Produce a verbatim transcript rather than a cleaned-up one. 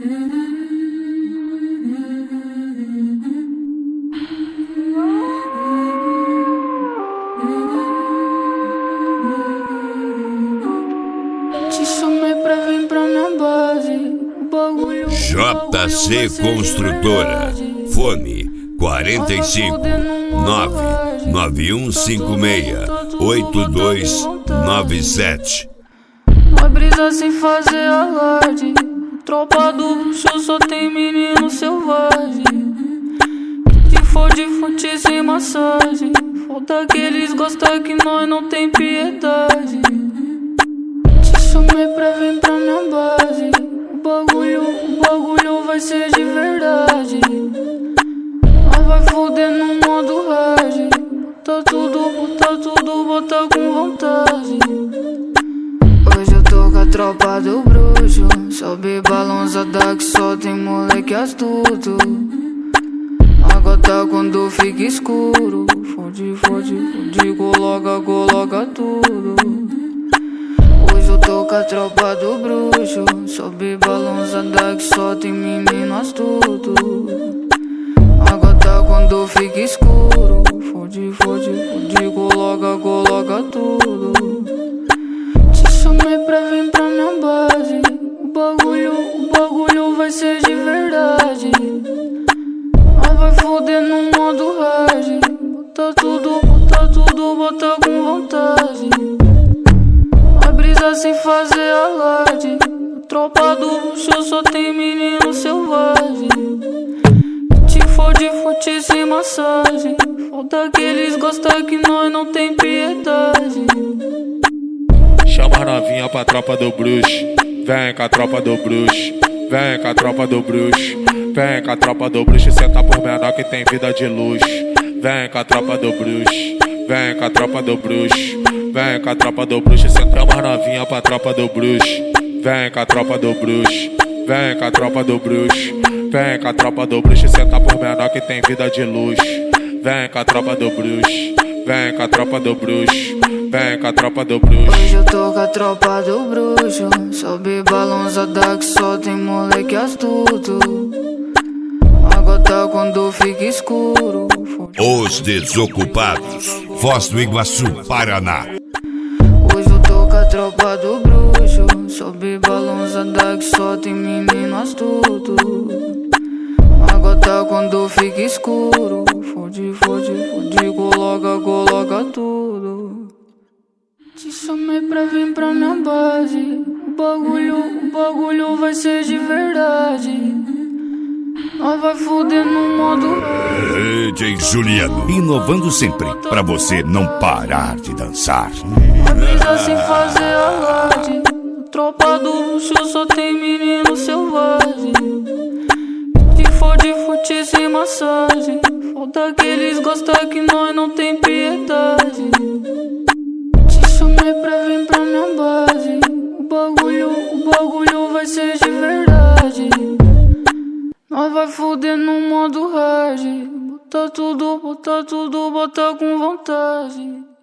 Te chamei pra vir pra minha base. O bagulho. J C Construtora. Fone quarenta e cinco nove nove um cinco seis oito dois nove sete. Vai brisar sem fazer alarde. Tropa do show só tem menino selvagem. Se for de fonte sem massagem, falta que eles gostam que nós não tem piedade. Te chamei pra vir pra minha base. O bagulho, o bagulho vai ser de verdade. Nós vai foder no modo hard. Bota tudo, bota tudo, bota com vontade. Hoje eu tô com a tropa do bruxo. Sobe balançada que só tem moleque astuto. A gota quando fica escuro. Fode, fode, fode, coloca, coloca tudo. Hoje eu tô com a tropa do bruxo. Sobe balançada que só tem menino astuto. A gota quando fica escuro. Fode, fode, fode, coloca, coloca tudo. Te chamei pra vir pra minha base. O bagulho, o bagulho vai ser de verdade. Nós vai foder no modo hard. Bota tudo, bota tudo, bota com vontade. Vai brisar sem fazer alarde. Tropa do show só tem menino selvagem. Te fode, fode sem massagem. Falta que eles gostam que nós não tem piedade. Chama a novinha pra tropa do bruxo. Vem com a tropa do bruxo. Vem com a tropa do bruxo. Vem com a tropa do bruxo. Senta por menor que tem vida de luxo. Vem com a tropa do bruxo. Vem com a tropa do bruxo. Vem com a tropa do bruxo. Senta a novinha pra tropa do bruxo. Vem com a tropa do bruxo. Vem com a tropa do bruxo. Vem com a tropa do bruxo. Senta por menor que tem vida de luxo. Vem com a tropa do bruxo. Vem com a tropa do bruxo. Vem com a tropa do bruxo. Hoje eu tô com a tropa do bruxo. Sobe balançada que só tem moleque astuto. A gota quando fica escuro. Os Desocupados, Foz do Iguaçu, Paraná. Hoje eu tô com a tropa do bruxo. Sobe balançada que só tem menino astuto. A gota quando fica escuro. Fode, fode, fode, coloca, coloca tudo. Te chamei pra vir pra minha base. O bagulho, o bagulho vai ser de verdade. Nós vai foder no modo D J Juliano, inovando sempre, pra você não parar de dançar. Vai brisar sem fazer alarde. Tropa do luxo só tem menino selvagem. Te fode, fode sem massagem. Falta que eles gostam que nós não tem piedade. Te chamei pra vir pra minha base. O bagulho, o bagulho vai ser de verdade. Nós vai foder no modo hard. Bota tudo, bota tudo, bota com vontade.